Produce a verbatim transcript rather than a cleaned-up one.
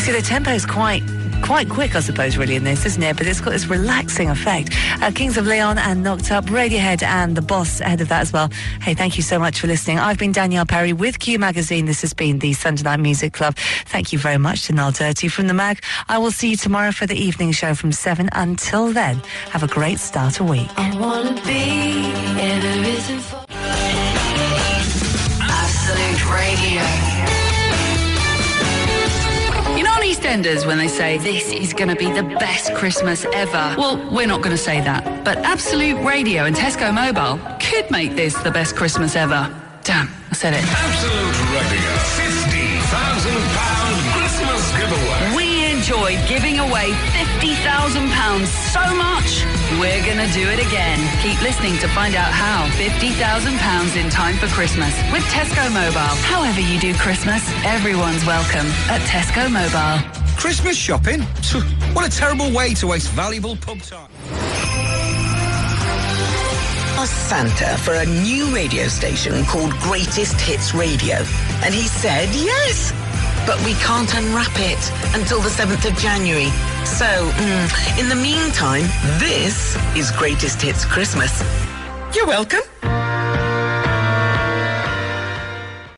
see, the tempo is quite quite quick, I suppose, really, in this, isn't it? But it's got this relaxing effect. Uh, Kings of Leon and Knocked Up, Radiohead and The Boss ahead of that as well. Hey, thank you so much for listening. I've been Danielle Perry with Q Magazine. This has been the Sunday Night Music Club. Thank you very much to Niall Dirty from the mag. I will see you tomorrow for the evening show from seven. Until then, have a great start of week. I wanna be where there isn't for Absolute Radio. You know on EastEnders when they say, this is going to be the best Christmas ever? Well, we're not going to say that. But Absolute Radio and Tesco Mobile could make this the best Christmas ever. Damn, I said it. Absolute Radio. fifty thousand pounds Christmas giveaway. We enjoyed giving away fifty thousand pounds so much, we're going to do it again. Keep listening to find out how. fifty thousand pounds in time for Christmas with Tesco Mobile. However you do Christmas, everyone's welcome at Tesco Mobile. Christmas shopping? What a terrible way to waste valuable pub time. Asked Santa for a new radio station called Greatest Hits Radio, and he said yes. But we can't unwrap it until the seventh of January. So, mm, in the meantime, this is Greatest Hits Christmas. You're welcome.